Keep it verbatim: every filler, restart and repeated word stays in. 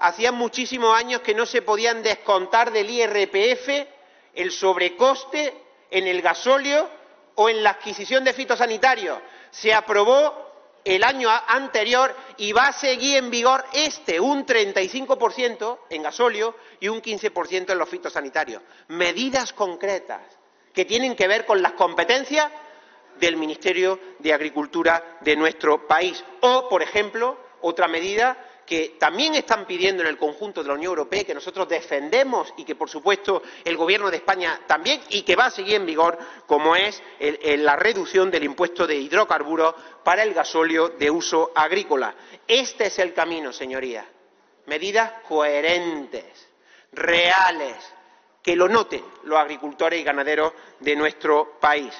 hacía muchísimos años que no se podían descontar del I R P F el sobrecoste en el gasóleo o en la adquisición de fitosanitarios. Se aprobó el año anterior y va a seguir en vigor este, un treinta y cinco por ciento en gasóleo y un quince por ciento en los fitosanitarios. Medidas concretas que tienen que ver con las competencias del Ministerio de Agricultura de nuestro país. O, por ejemplo, otra medida que también están pidiendo en el conjunto de la Unión Europea, que nosotros defendemos y que, por supuesto, el Gobierno de España también, y que va a seguir en vigor, como es el, el, la reducción del impuesto de hidrocarburos para el gasóleo de uso agrícola. Este es el camino, señorías. Medidas coherentes, reales, que lo noten los agricultores y ganaderos de nuestro país.